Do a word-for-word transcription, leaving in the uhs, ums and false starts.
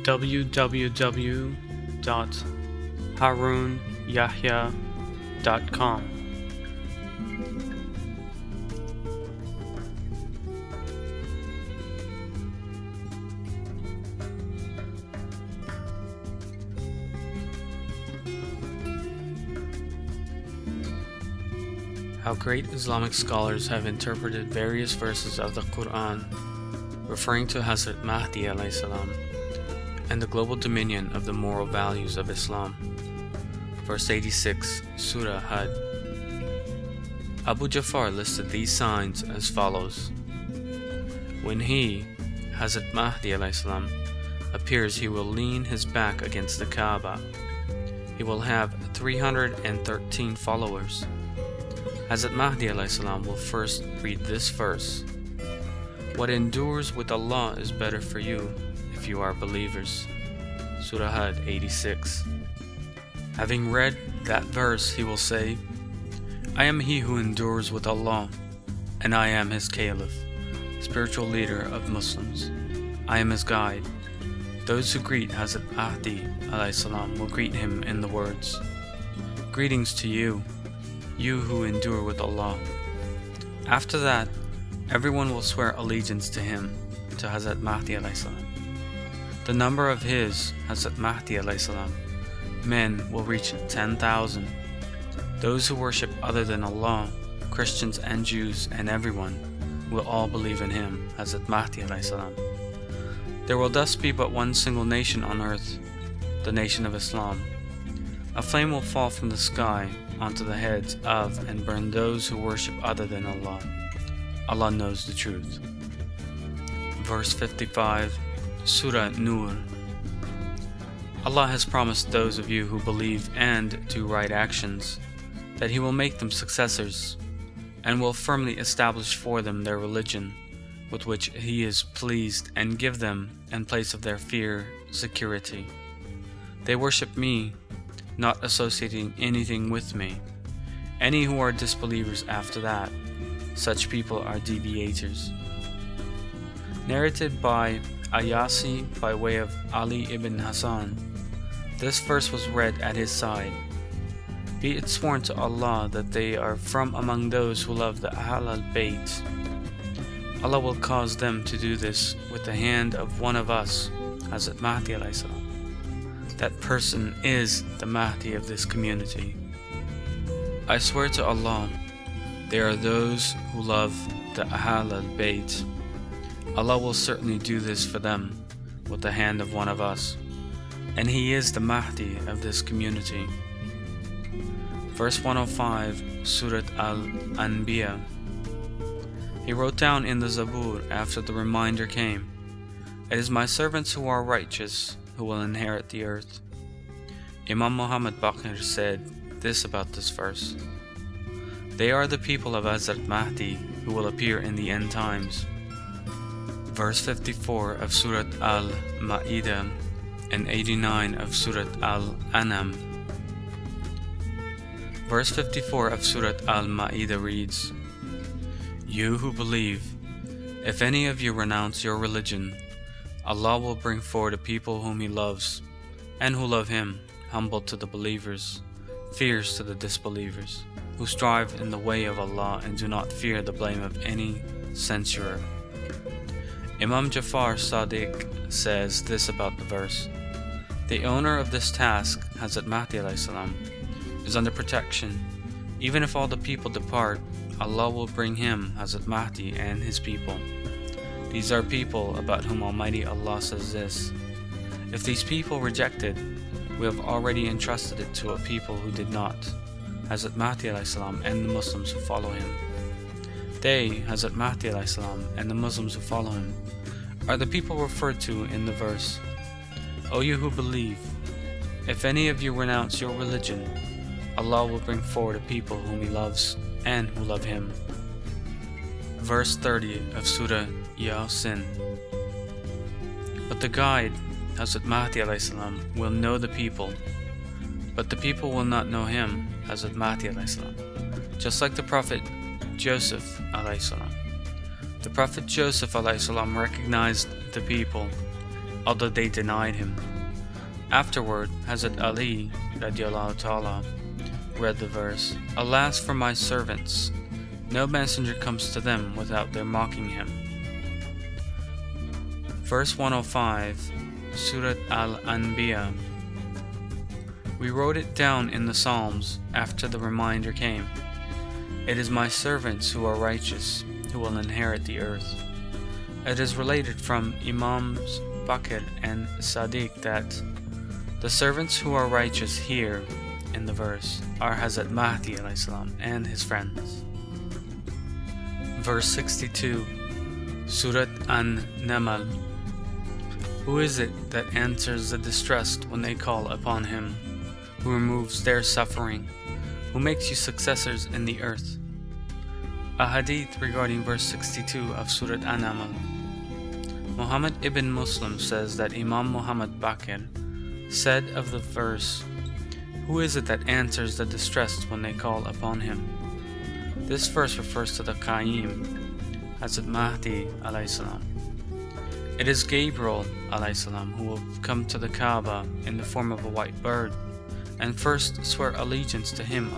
w w w dot harun yahya dot com. How great Islamic scholars have interpreted various verses of the Quran referring to Hazrat Mahdi alayhi salam and the global dominion of the moral values of Islam. Verse eighty-six, Surah Hud. Abu Jafar listed these signs as follows. When he, Hazrat Mahdi alayhi salam, appears, he will lean his back against the Kaaba. He will have three hundred thirteen followers. Hazrat Mahdi alayhi salam will first read this verse. What endures with Allah is better for you if you are believers. Surah Hud eighty-six. Having read that verse, he will say, I am he who endures with Allah, and I am his caliph, spiritual leader of Muslims. I am his guide. Those who greet Hazrat Mahdi alayhi salam will greet him in the words, Greetings to you, you who endure with Allah. After that, everyone will swear allegiance to him, to Hazrat Mahdi alayhi salam. The number of his, Hazrat Mahdi alayhi salam, men will reach ten thousand. Those who worship other than Allah, Christians and Jews and everyone, will all believe in him, Hazrat Mahdi alayhi salam. There will thus be but one single nation on earth, the nation of Islam. A flame will fall from the sky onto the heads of and burn those who worship other than Allah. Allah knows the truth. Verse fifty-five, Surah Nur. Allah has promised those of you who believe and do right actions that He will make them successors and will firmly establish for them their religion with which He is pleased and give them, in place of their fear, security. They worship Me, not associating anything with Me. Any who are disbelievers after that, such people are deviators. Narrated by Ayasi by way of Ali ibn Hassan, this verse was read at his side. Be it sworn to Allah that they are from among those who love the Ahl al-Bayt. Allah will cause them to do this with the hand of one of us, Hazrat Mahdi alayhi salam. That person is the Mahdi of this community. I swear to Allah, they are those who love the Ahl al-Bayt. Allah will certainly do this for them with the hand of one of us, and He is the Mahdi of this community. Verse one oh five, Surah Al-Anbiya. He wrote down in the Zabur after the reminder came, It is my servants who are righteous who will inherit the earth. Imam Muhammad Baqir said this about this verse. They are the people of Hazrat Mahdi who will appear in the end times. Verse fifty-four of Surah Al-Ma'idah and eighty-nine of Surah Al-An'am. Verse fifty-four of Surah Al-Ma'idah reads, You who believe, if any of you renounce your religion, Allah will bring forward a people whom He loves, and who love Him, humble to the believers, fierce to the disbelievers, who strive in the way of Allah and do not fear the blame of any censurer. Imam Jafar Sadiq says this about the verse. The owner of this task, Hazrat Mahdi alayhi salam, is under protection. Even if all the people depart, Allah will bring him, Hazrat Mahdi, and his people. These are people about whom Almighty Allah says this. If these people rejected, we have already entrusted it to a people who did not, Hazrat Mahdi alayhi salam and the Muslims who follow him. They, Hazrat Mahdi alayhi salam and the Muslims who follow him, are the people referred to in the verse. O you who believe, if any of you renounce your religion, Allah will bring forward a people whom He loves and who love Him. Verse thirty of Surah Yasin. But the guide, Hazrat Mahdi alayhi salam, will know the people, but the people will not know him, Hazrat Mahdi alayhi salam, just like the Prophet Joseph alayhi salam. The Prophet Joseph alayhi salam recognized the people, although they denied him. Afterward, Hazrat Ali radiallahu ta'ala read the verse, "Alas for my servants, no messenger comes to them without their mocking him." Verse one oh five, Surat Al-Anbiya. We wrote it down in the Psalms after the reminder came. It is my servants who are righteous, who will inherit the earth. It is related from Imams Bakr and Sadiq that the servants who are righteous here in the verse are Hazrat Mahdi alayhi salam and his friends. Verse sixty-two, Surat An-Naml. Who is it that answers the distressed when they call upon him, who removes their suffering, who makes you successors in the earth? A hadith regarding verse sixty-two of Surat An-Naml. Muhammad ibn Muslim says that Imam Muhammad Bakr said of the verse, "Who is it that answers the distressed when they call upon him?" This verse refers to the Qaim, Hazrat Mahdi alayhi salam. It is Gabriel alayhi salam who will come to the Kaaba in the form of a white bird and first swear allegiance to him